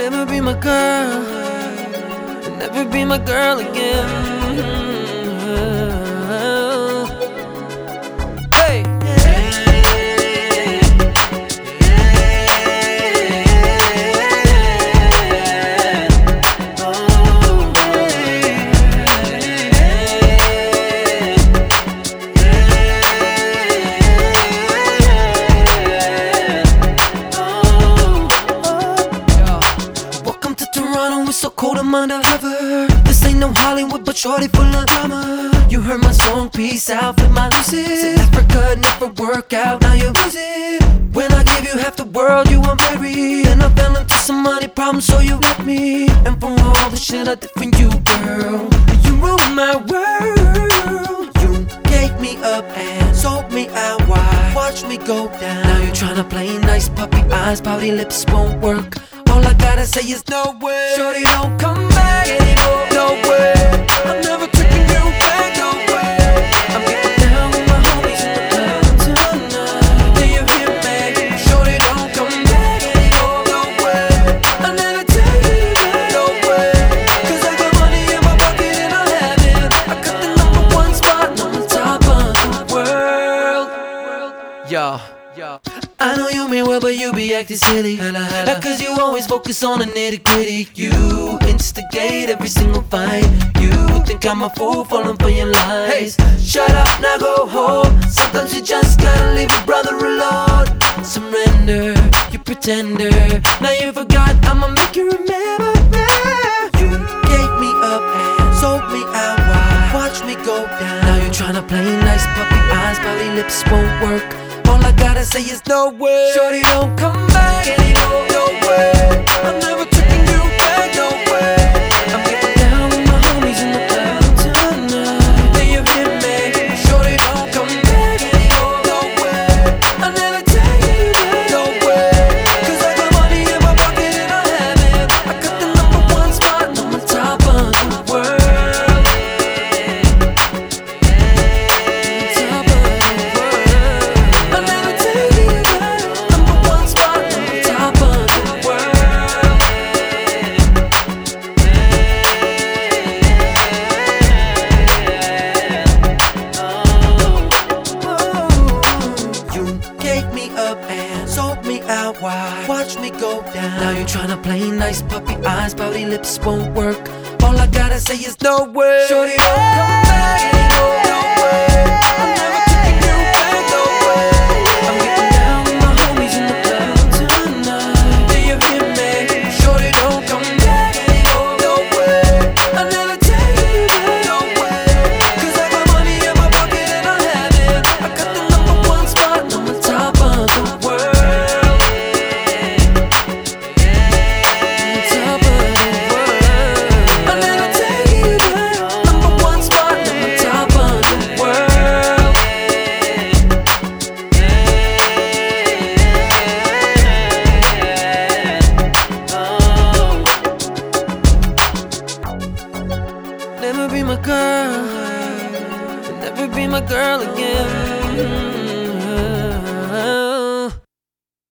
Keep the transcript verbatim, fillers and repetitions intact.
Never be my girl, never be my girl again. Hey. It's so cold, I'm undercover. This ain't no Hollywood, but shorty full of drama. You heard my song, peace out with my lucid. Said Africa never work out, now you lose it. When I gave you half the world, you were married, and I fell into some money problems, so you left me. And for all the shit I did for you, girl, you ruined my world. You gave me up and sold me out wide. Watch me go down. Now you're tryna play nice, puppy eyes, pouty lips won't work. All I gotta say is no way. Shorty, don't come back anymore. No way. I'm never taking you back. No way. I'm getting down with my homies in the club tonight. Do you hear me? Shorty, don't come back anymore. No way. I'll never take you back. No way. Cause I got money in my pocket and I'll have it. I got the number one spot on the top of the world. Yo, yo. I know you mean well, but you be acting silly. Hella, hella. Cause you always focus on the nitty gritty. You instigate every single fight. You think I'm a fool falling for your lies. Hey, shut up, now go home. Sometimes you just gotta leave a brother alone. Surrender, you pretender. Now you forgot, I'ma make you remember. You gave me up and sold me out wide. Watch me go down. Now you're tryna play nice, puppy eyes, pouty lips won't work. All I gotta say is no way. Shorty, don't come back anymore. No way. I'm never taking you back. No way. I'm getting down with my homies in the club tonight. Do you hear me? Shorty, don't come back anymore. No way. I'll never take you back. No way. Cause I got money in my pocket and I'll have it. I got the number one spot on the top of the world. Why? Watch me go down. Now you're tryna play nice, puppy eyes, pouty lips won't work. All I gotta say is no way. Shorty, don't come back anymore. No way. I'm never taking you back. No way. I'm getting down with my homies in the club tonight. Do you hear me? Shorty, don't come back anymore. No way. I'll never take you back. No way. Cause I got money in my pocket and I'll have it. I got the number one spot on the top of the world. Never be my girl, never be my girl again.